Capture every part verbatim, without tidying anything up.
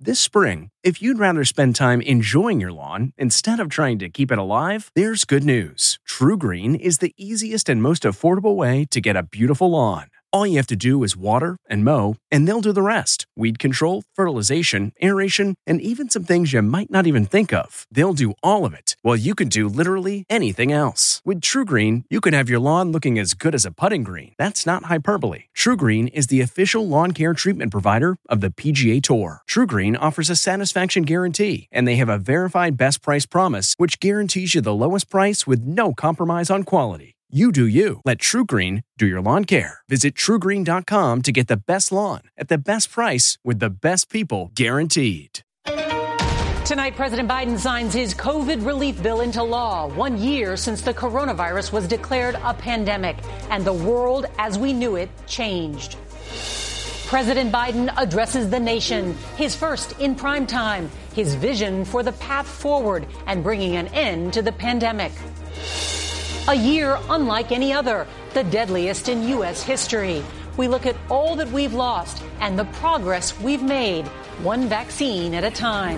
This spring, if you'd rather spend time enjoying your lawn instead of trying to keep it alive, there's good news. TruGreen is the easiest and most affordable way to get a beautiful lawn. All you have to do is water and mow, and they'll do the rest. Weed control, fertilization, aeration, and even some things you might not even think of. They'll do all of it, while you can do literally anything else. With TruGreen, you can have your lawn looking as good as a putting green. That's not hyperbole. TruGreen is the official lawn care treatment provider of the P G A Tour. TruGreen offers a satisfaction guarantee, and they have a verified best price promise, which guarantees you the lowest price with no compromise on quality. You do you. Let TruGreen do your lawn care. Visit True Green dot com to get the best lawn at the best price with the best people guaranteed. Tonight, President Biden signs his COVID relief bill into law, one year since the coronavirus was declared a pandemic and the world as we knew it changed. President Biden addresses the nation, his first in prime time, his vision for the path forward and bringing an end to the pandemic. A year unlike any other, the deadliest in U S history. We look at all that we've lost and the progress we've made, one vaccine at a time.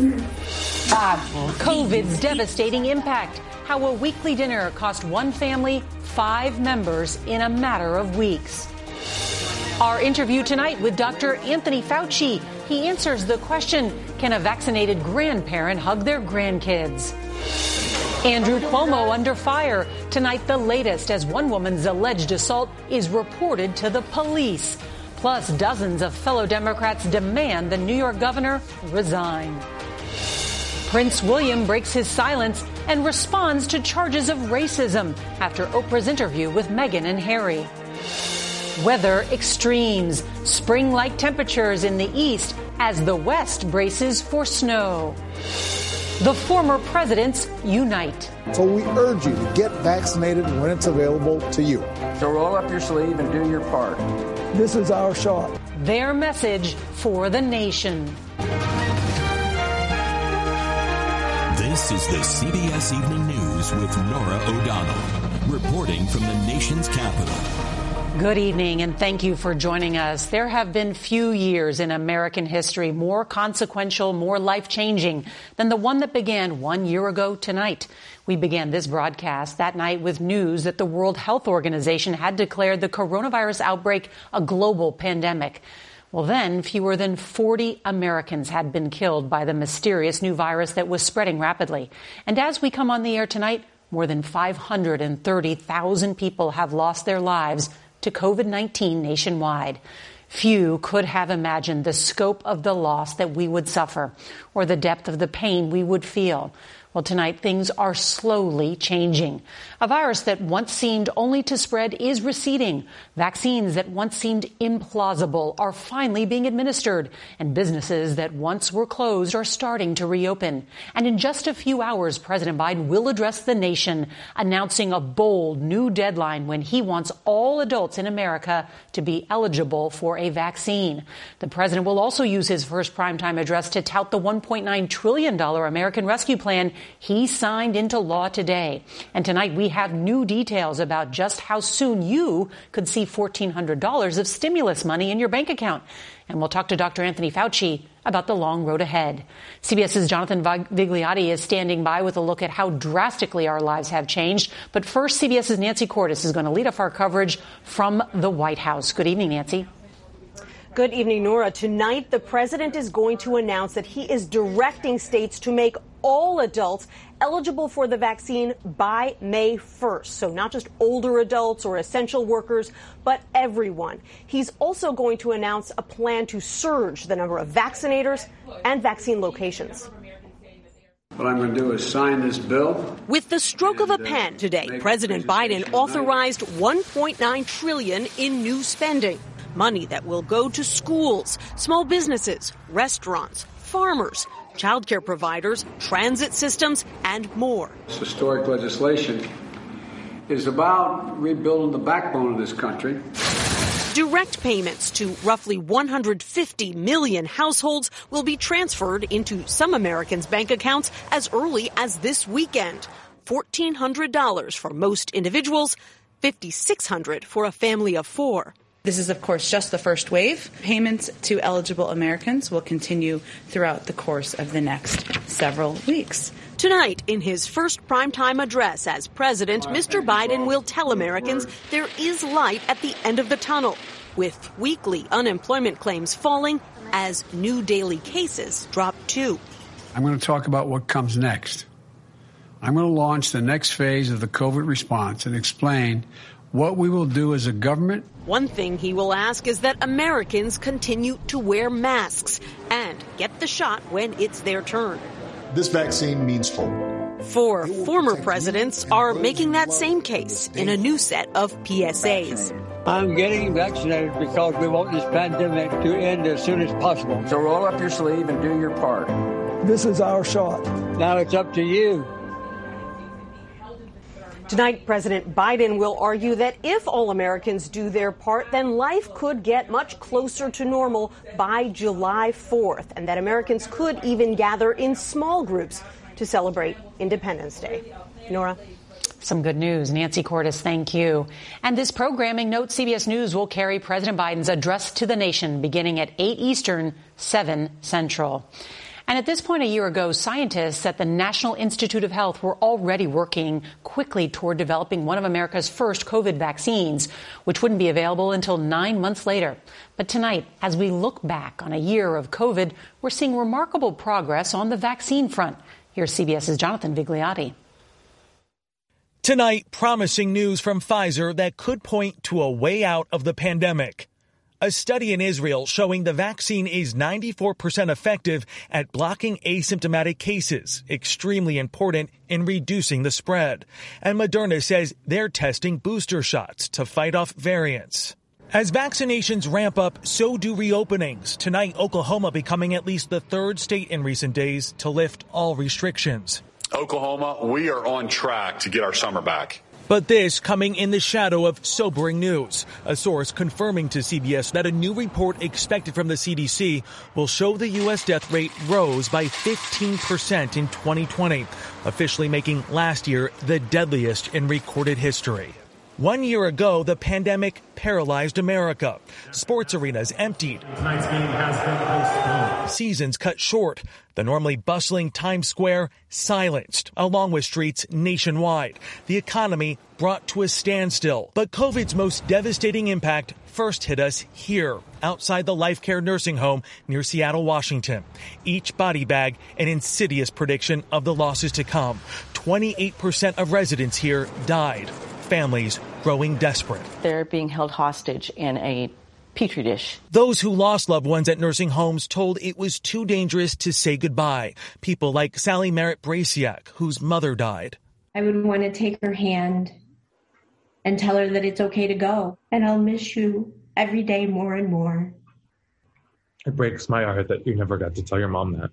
COVID's devastating impact, how a weekly dinner cost one family five members in a matter of weeks. Our interview tonight with Doctor Anthony Fauci. He answers the question, can a vaccinated grandparent hug their grandkids? Andrew Cuomo under fire. Tonight, the latest as one woman's alleged assault is reported to the police. Plus, dozens of fellow Democrats demand the New York governor resign. Prince William breaks his silence and responds to charges of racism after Oprah's interview with Meghan and Harry. Weather extremes, spring-like temperatures in the east as the west braces for snow. The former presidents unite. So we urge you to get vaccinated when it's available to you. So roll up your sleeve and do your part. This is our shot. Their message for the nation. This is the C B S Evening News with Norah O'Donnell, reporting from the nation's capital. Good evening, and thank you for joining us. There have been few years in American history more consequential, more life-changing than the one that began one year ago tonight. We began this broadcast that night with news that the World Health Organization had declared the coronavirus outbreak a global pandemic. Well, then, fewer than forty Americans had been killed by the mysterious new virus that was spreading rapidly. And as we come on the air tonight, more than five hundred thirty thousand people have lost their lives to COVID nineteen nationwide. Few could have imagined the scope of the loss that we would suffer or the depth of the pain we would feel. Well, tonight, things are slowly changing. A virus that once seemed only to spread is receding. Vaccines that once seemed implausible are finally being administered. And businesses that once were closed are starting to reopen. And in just a few hours, President Biden will address the nation, announcing a bold new deadline when he wants all adults in America to be eligible for a vaccine. The president will also use his first primetime address to tout the one point nine trillion dollars American Rescue Plan he signed into law today. And tonight we have new details about just how soon you could see fourteen hundred dollars of stimulus money in your bank account. And we'll talk to Doctor Anthony Fauci about the long road ahead. CBS's Jonathan Vigliotti is standing by with a look at how drastically our lives have changed. But first, CBS's Nancy Cordes is going to lead off our coverage from the White House. Good evening, Nancy. Good evening, Nora. Tonight, the president is going to announce that he is directing states to make all adults eligible for the vaccine by May first. So not just older adults or essential workers, but everyone. He's also going to announce a plan to surge the number of vaccinators and vaccine locations. What I'm going to do is sign this bill. With the stroke of a pen today, President Biden authorized one point nine trillion dollars in new spending. Money that will go to schools, small businesses, restaurants, farmers, childcare providers, transit systems, and more. This historic legislation is about rebuilding the backbone of this country. Direct payments to roughly one hundred fifty million households will be transferred into some Americans' bank accounts as early as this weekend. fourteen hundred dollars for most individuals, five thousand six hundred dollars for a family of four. This is, of course, just the first wave. Payments to eligible Americans will continue throughout the course of the next several weeks. Tonight, in his first primetime address as president, Mister Biden will tell Americans there is light at the end of the tunnel, with weekly unemployment claims falling as new daily cases drop too. I'm going to talk about what comes next. I'm going to launch the next phase of the COVID response and explain what we will do as a government. One thing he will ask is that Americans continue to wear masks and get the shot when it's their turn. This vaccine means hope. Four former presidents are making that same case in a new set of P S As. I'm getting vaccinated because we want this pandemic to end as soon as possible. So roll up your sleeve and do your part. This is our shot. Now it's up to you. Tonight, President Biden will argue that if all Americans do their part, then life could get much closer to normal by July fourth, and that Americans could even gather in small groups to celebrate Independence Day. Nora? Some good news. Nancy Cordes, thank you. And this programming note, C B S News will carry President Biden's address to the nation beginning at eight Eastern, seven Central. And at this point a year ago, scientists at the National Institute of Health were already working quickly toward developing one of America's first COVID vaccines, which wouldn't be available until nine months later. But tonight, as we look back on a year of COVID, we're seeing remarkable progress on the vaccine front. Here's CBS's Jonathan Vigliotti. Tonight, promising news from Pfizer that could point to a way out of the pandemic. A study in Israel showing the vaccine is ninety-four percent effective at blocking asymptomatic cases, extremely important in reducing the spread. And Moderna says they're testing booster shots to fight off variants. As vaccinations ramp up, so do reopenings. Tonight, Oklahoma becoming at least the third state in recent days to lift all restrictions. Oklahoma, we are on track to get our summer back. But this coming in the shadow of sobering news. A source confirming to C B S that a new report expected from the C D C will show the U S death rate rose by fifteen percent in twenty twenty, officially making last year the deadliest in recorded history. One year ago, the pandemic paralyzed America. Sports arenas emptied. Tonight's game has been postponed. Seasons cut short. The normally bustling Times Square silenced, along with streets nationwide. The economy brought to a standstill. But COVID's most devastating impact first hit us here, outside the Life Care nursing home near Seattle, Washington. Each body bag an insidious prediction of the losses to come. twenty-eight percent of residents here died. Families growing desperate. They're being held hostage in a petri dish. Those who lost loved ones at nursing homes told it was too dangerous to say goodbye. People like Sally Merritt Brasiak, whose mother died. I would want to take her hand and tell her that it's okay to go. And I'll miss you every day more and more. It breaks my heart that you never got to tell your mom that.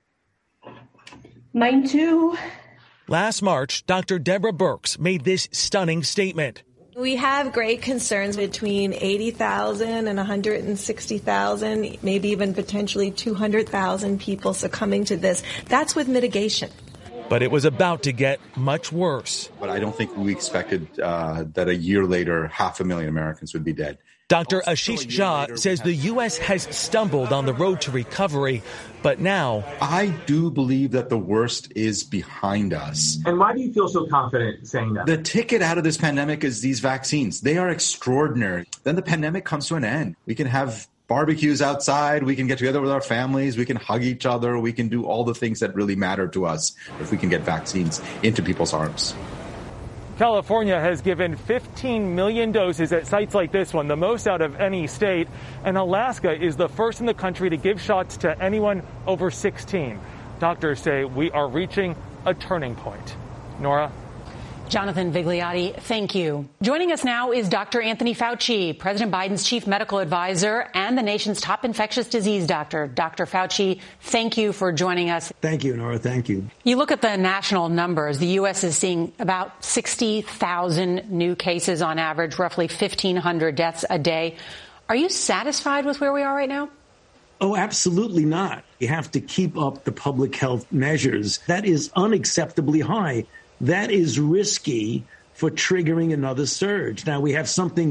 Mine too. Last March, Doctor Deborah Birx made this stunning statement. We have great concerns between eighty thousand and one hundred sixty thousand, maybe even potentially two hundred thousand people succumbing to this. That's with mitigation. But it was about to get much worse. But I don't think we expected uh, that a year later, half a million Americans would be dead. Doctor Ashish Jha says the U S has stumbled on the road to recovery, but now... I do believe that the worst is behind us. And why do you feel so confident saying that? The ticket out of this pandemic is these vaccines. They are extraordinary. Then the pandemic comes to an end. We can have barbecues outside. We can get together with our families. We can hug each other. We can do all the things that really matter to us if we can get vaccines into people's arms. California has given fifteen million doses at sites like this one, the most out of any state. And Alaska is the first in the country to give shots to anyone over sixteen. Doctors say we are reaching a turning point. Nora? Jonathan Vigliotti, thank you. Joining us now is Doctor Anthony Fauci, President Biden's chief medical advisor and the nation's top infectious disease doctor. Doctor Fauci, thank you for joining us. Thank you, Nora. Thank you. You look at the national numbers. The U S is seeing about sixty thousand new cases on average, roughly fifteen hundred deaths a day. Are you satisfied with where we are right now? Oh, absolutely not. You have to keep up the public health measures. That is unacceptably high. That is risky for triggering another surge. Now, we have something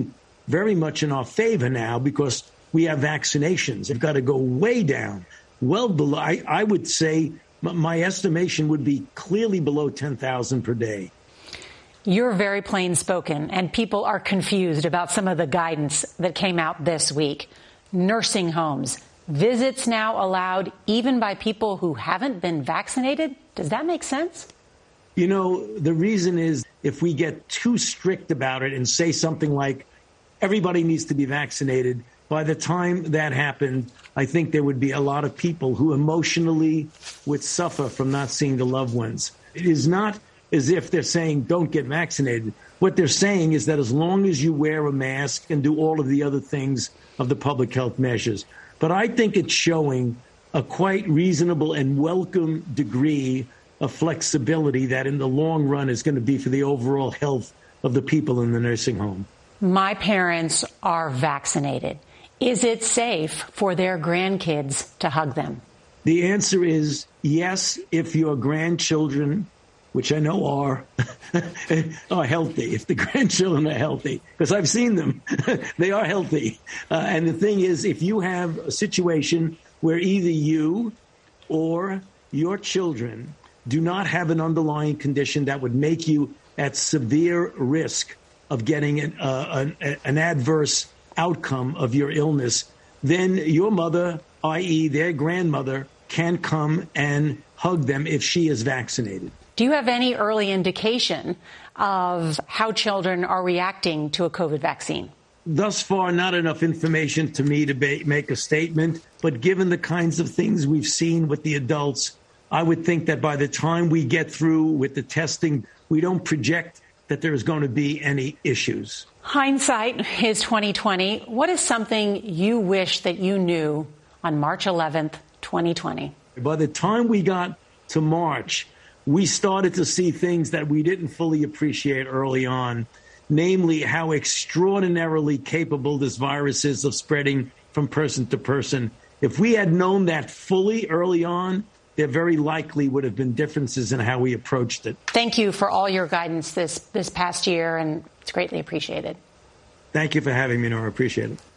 very much in our favor now because we have vaccinations. They've got to go way down, well below. I, I would say my estimation would be clearly below ten thousand per day. You're very plain spoken, and people are confused about some of the guidance that came out this week. Nursing homes, visits now allowed even by people who haven't been vaccinated. Does that make sense? You know, the reason is if we get too strict about it and say something like everybody needs to be vaccinated, by the time that happened, I think there would be a lot of people who emotionally would suffer from not seeing the loved ones. It is not as if they're saying don't get vaccinated. What they're saying is that as long as you wear a mask and do all of the other things of the public health measures. But I think it's showing a quite reasonable and welcome degree of flexibility that in the long run is going to be for the overall health of the people in the nursing home. My parents are vaccinated. Is it safe for their grandkids to hug them? The answer is yes, if your grandchildren, which I know are, are healthy, if the grandchildren are healthy, because I've seen them, they are healthy. Uh, and the thing is, if you have a situation where either you or your children do not have an underlying condition that would make you at severe risk of getting an, uh, an, an adverse outcome of your illness, then your mother, that is their grandmother, can come and hug them if she is vaccinated. Do you have any early indication of how children are reacting to a COVID vaccine? Thus far, not enough information to me to ba- make a statement. But given the kinds of things we've seen with the adults, I would think that by the time we get through with the testing, we don't project that there is going to be any issues. Hindsight is twenty twenty. What is something you wish that you knew on March eleventh, twenty twenty? By the time we got to March, we started to see things that we didn't fully appreciate early on, namely how extraordinarily capable this virus is of spreading from person to person. If we had known that fully early on, there very likely would have been differences in how we approached it. Thank you for all your guidance this, this past year, and it's greatly appreciated. Thank you for having me, Nora. Appreciate it.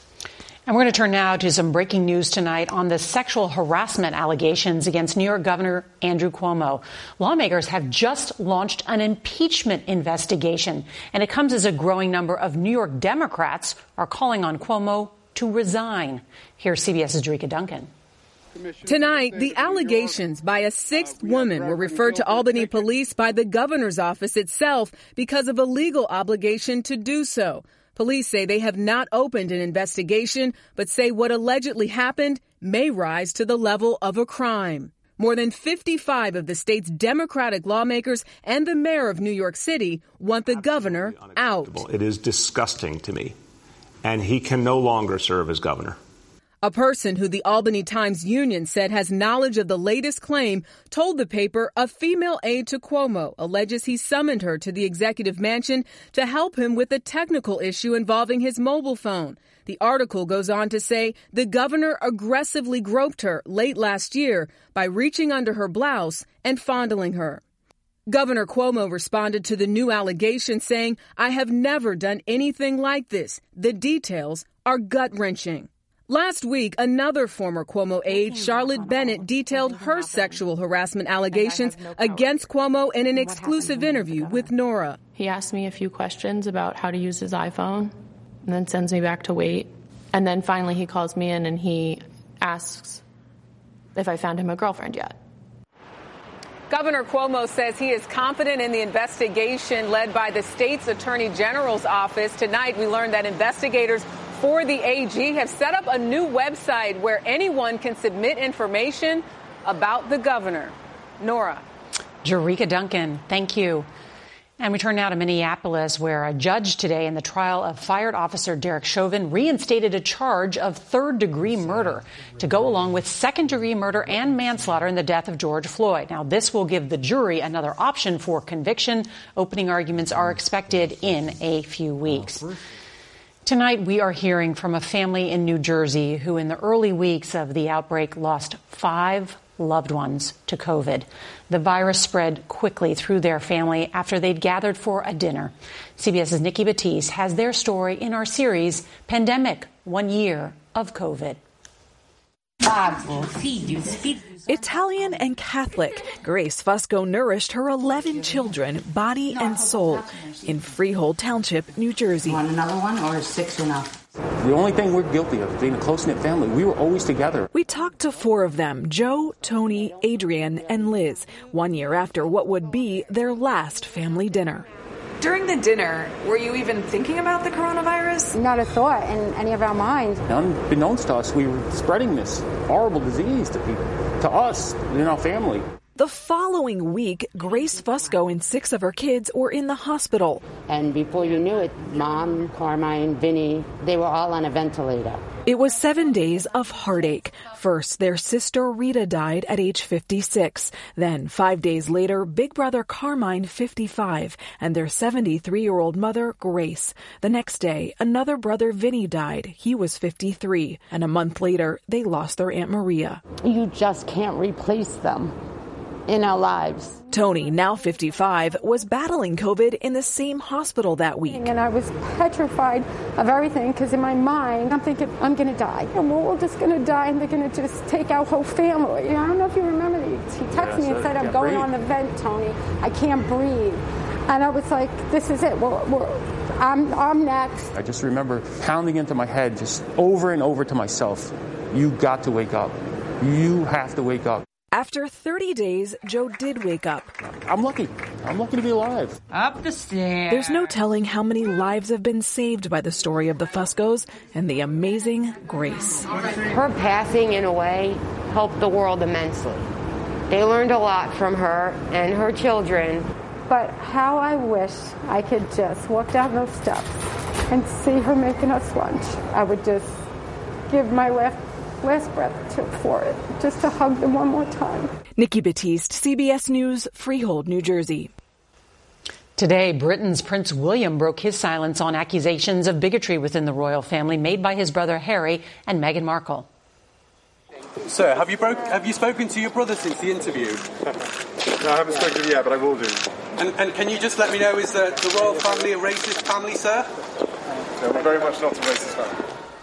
And we're going to turn now to some breaking news tonight on the sexual harassment allegations against New York Governor Andrew Cuomo. Lawmakers have just launched an impeachment investigation, and it comes as a growing number of New York Democrats are calling on Cuomo to resign. Here's CBS's Jerika Duncan. Tonight, the allegations by a sixth woman were referred to Albany police by the governor's office itself because of a legal obligation to do so. Police say they have not opened an investigation, but say what allegedly happened may rise to the level of a crime. More than fifty-five of the state's Democratic lawmakers and the mayor of New York City want the governor out. It is disgusting to me, and he can no longer serve as governor. A person who the Albany Times Union said has knowledge of the latest claim told the paper a female aide to Cuomo alleges he summoned her to the executive mansion to help him with a technical issue involving his mobile phone. The article goes on to say the governor aggressively groped her late last year by reaching under her blouse and fondling her. Governor Cuomo responded to the new allegation saying, "I have never done anything like this. The details are gut-wrenching." Last week, another former Cuomo aide, Charlotte Bennett, detailed her sexual harassment allegations against Cuomo in an exclusive interview with Nora. He asked me a few questions about how to use his iPhone and then sends me back to wait. And then finally he calls me in and he asks if I found him a girlfriend yet. Governor Cuomo says he is confident in the investigation led by the state's attorney general's office. Tonight, we learned that investigators for the A G have set up a new website where anyone can submit information about the governor. Nora. Jerika Duncan, thank you. And we turn now to Minneapolis, where a judge today in the trial of fired officer Derek Chauvin reinstated a charge of third-degree murder to go along with second-degree murder and manslaughter in the death of George Floyd. Now, this will give the jury another option for conviction. Opening arguments are expected in a few weeks. Tonight, we are hearing from a family in New Jersey who in the early weeks of the outbreak lost five loved ones to COVID. The virus spread quickly through their family after they'd gathered for a dinner. CBS's Nikki Batiste has their story in our series, Pandemic, One Year of COVID. Italian and Catholic, Grace Fusco nourished her eleven children, body and soul, in Freehold Township, New Jersey. Want another one or is six enough? The only thing we're guilty of is being a close-knit family. We were always together. We talked to four of them, Joe, Tony, Adrian, and Liz, one year after what would be their last family dinner. During the dinner, were you even thinking about the coronavirus? Not a thought in any of our minds. Unbeknownst to us, we were spreading this horrible disease to people, to us, in our family. The following week, Grace Fusco and six of her kids were in the hospital. And before you knew it, Mom, Carmine, Vinny, they were all on a ventilator. It was seven days of heartache. First, their sister Rita died at age fifty-six. Then, five days later, big brother Carmine, fifty-five, and their seventy-three-year-old mother, Grace. The next day, another brother, Vinny, died. He was fifty-three. And a month later, they lost their Aunt Maria. You just can't replace them in our lives. Tony, now fifty-five, was battling COVID in the same hospital that week. And I was petrified of everything because in my mind, I'm thinking, I'm going to die. And we're all just going to die and they're going to just take our whole family. I don't know if you remember, he texted yeah, me and said, I'm going breathe. on the vent, Tony. I can't breathe. And I was like, this is it. We're, we're, I'm, I'm next. I just remember pounding into my head just over and over to myself, you got to wake up. You have to wake up. After thirty days, Joe did wake up. I'm lucky. I'm lucky to be alive. Up the stairs. There's no telling how many lives have been saved by the story of the Fuscos and the amazing Grace. Her passing, in a way, helped the world immensely. They learned a lot from her and her children. But how I wish I could just walk down those steps and see her making us lunch. I would just give my left last breath to, for it, just to hug them one more time. Nikki Batiste, C B S News, Freehold, New Jersey. Today, Britain's Prince William broke his silence on accusations of bigotry within the royal family made by his brother Harry and Meghan Markle. Sir, have you, broke, have you spoken to your brother since the interview? No, I haven't spoken yet, but I will do. And, and can you just let me know, is the, the royal family a racist family, sir? No, we're very much not a racist family.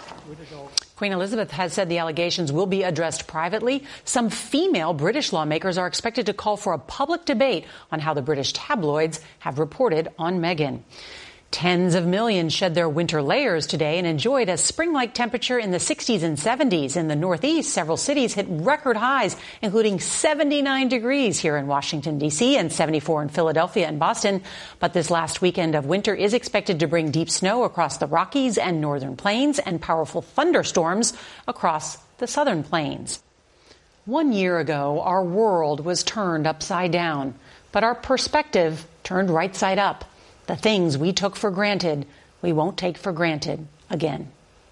Queen Elizabeth has said the allegations will be addressed privately. Some female British lawmakers are expected to call for a public debate on how the British tabloids have reported on Meghan. Tens of millions shed their winter layers today and enjoyed a spring-like temperature in the sixties and seventies. In the Northeast, several cities hit record highs, including seventy-nine degrees here in Washington, D C, and seventy-four in Philadelphia and Boston. But this last weekend of winter is expected to bring deep snow across the Rockies and northern plains and powerful thunderstorms across the southern plains. One year ago, our world was turned upside down, but our perspective turned right side up. The things we took for granted, we won't take for granted again.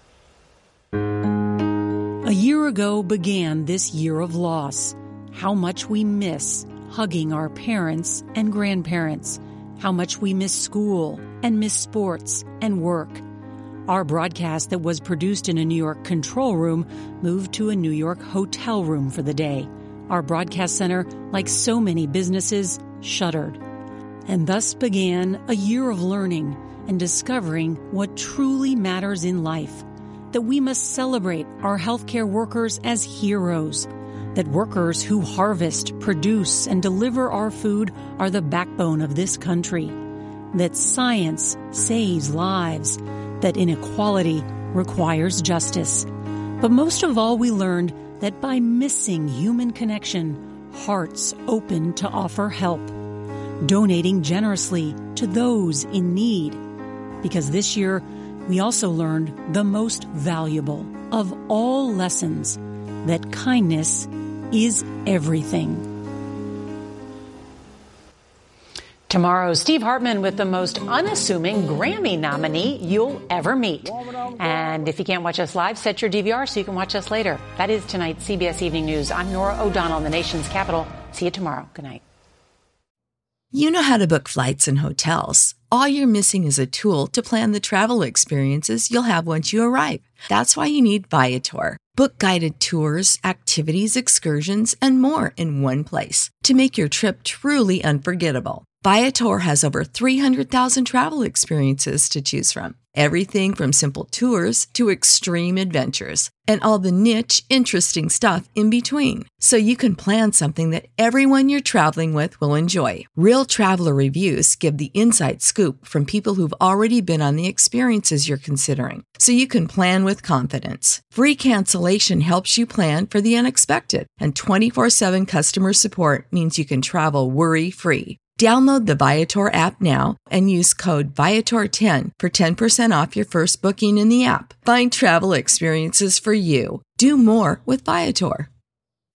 A year ago began this year of loss. How much we miss hugging our parents and grandparents. How much we miss school and miss sports and work. Our broadcast that was produced in a New York control room moved to a New York hotel room for the day. Our broadcast center, like so many businesses, shuttered. And thus began a year of learning and discovering what truly matters in life. That we must celebrate our healthcare workers as heroes. That workers who harvest, produce, and deliver our food are the backbone of this country. That science saves lives. That inequality requires justice. But most of all, we learned that by missing human connection, hearts open to offer help. Donating generously to those in need. Because this year, we also learned the most valuable of all lessons, that kindness is everything. Tomorrow, Steve Hartman with the most unassuming Grammy nominee you'll ever meet. And if you can't watch us live, set your D V R so you can watch us later. That is tonight's C B S Evening News. I'm Norah O'Donnell in the nation's capital. See you tomorrow. Good night. You know how to book flights and hotels. All you're missing is a tool to plan the travel experiences you'll have once you arrive. That's why you need Viator. Book guided tours, activities, excursions, and more in one place to make your trip truly unforgettable. Viator has over three hundred thousand travel experiences to choose from. Everything from simple tours to extreme adventures and all the niche, interesting stuff in between. So you can plan something that everyone you're traveling with will enjoy. Real traveler reviews give the inside scoop from people who've already been on the experiences you're considering. So you can plan with confidence. Free cancellation helps you plan for the unexpected. And twenty-four seven customer support means you can travel worry-free. Download the Viator app now and use code Viator ten for ten percent off your first booking in the app. Find travel experiences for you. Do more with Viator.